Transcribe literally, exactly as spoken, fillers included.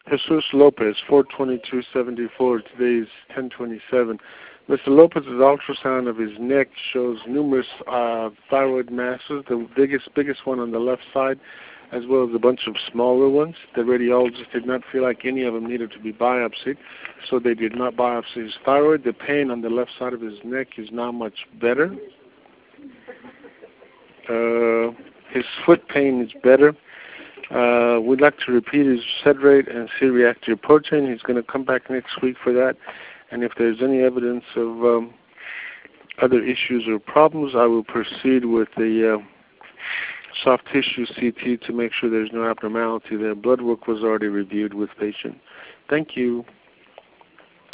Jesus Lopez, four twenty-two seventy-four. Today is ten twenty-seven. Mister Lopez's ultrasound of his neck shows numerous uh, thyroid masses, the biggest, biggest one on the left side, as well as a bunch of smaller ones. The radiologist did not feel like any of them needed to be biopsied, so they did not biopsy his thyroid. The pain on the left side of his neck is now much better. Uh, his foot pain is better. Uh, we'd like to repeat his sed rate and C-reactive protein. He's going to come back next week for that. And if there's any evidence of um, other issues or problems, I will proceed with the uh, soft tissue C T to make sure there's no abnormality there. Blood work was already reviewed with patient. Thank you.